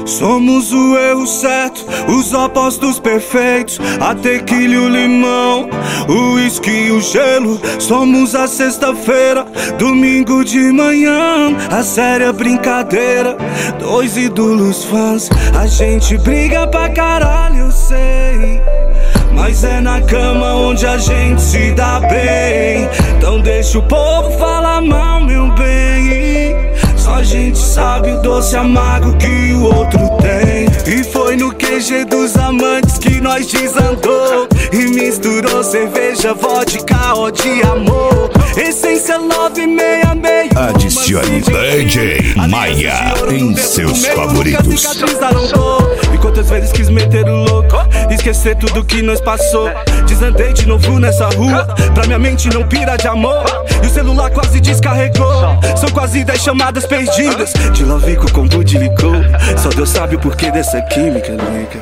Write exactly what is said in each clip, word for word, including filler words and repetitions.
Somos o erro certo, os opostos perfeitos. A tequila e o limão, o uísque e o gelo. Somos a sexta-feira, domingo de manhã, a séria brincadeira, dois ídolos fãs. A gente briga pra caralho, eu sei, mas é na cama onde a gente se dá bem. Então deixa o povo falar mal, meu bem. Só a gente sabe o doce amargo que o outro tem. E foi no Q G dos amantes que nós desandou e misturou cerveja, vodka, ódio e amor. Essência Love meia meia. Adicione D J Maia em seus favoritos. E quantas vezes quis meter o louco, esquecer tudo que nós passou. Desandei de novo nessa rua, pra minha mente não pira de amor. E o celular quase descarregou, são quase dez chamadas perdidas. De love com combo de licor, só Deus sabe o porquê dessa química, nega.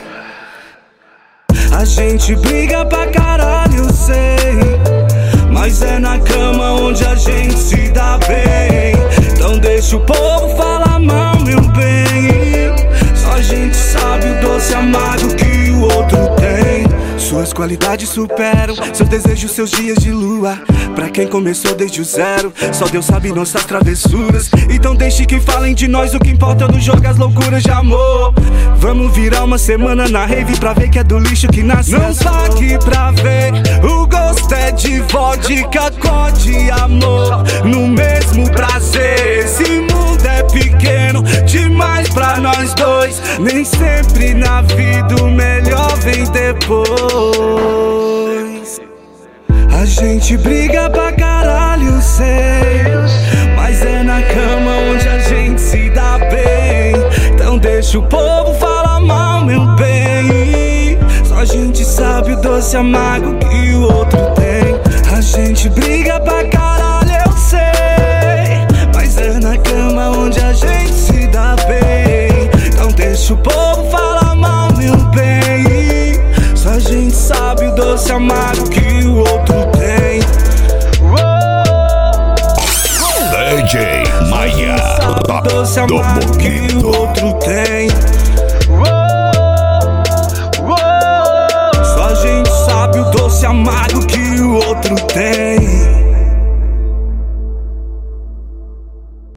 A gente briga pra caralho, eu sei, mas é na cama onde a gente se dá bem. Então deixa o povo falar mal, meu bem. Só a gente sabe o doce amargo que o outro tem. Suas qualidades superam seus desejos, seus dias de lua. Pra quem começou desde o zero, só Deus sabe nossas travessuras. Então deixe que falem de nós, o que importa no jogo, as loucuras de amor. Vamos virar uma semana na rave pra ver que é do lixo que nasce. Não pague pra ver, o gosto é de vodka, code amor, no mesmo prazer. Esse mundo é pequeno demais pra nós dois. Nem sempre na vida o melhor vem depois. A gente briga pra caralho, sei, mas é na cama onde a gente se dá bem. Então deixa o povo falar mal, meu bem. Só a gente sabe o doce amargo que o outro tem. A gente briga pra caralho, eu sei, mas é na cama onde a gente se dá bem. Então deixa o povo falar mal, meu bem. Só a gente sabe o doce amargo que o outro tem. D J Maia, doce amargo que o outro tem.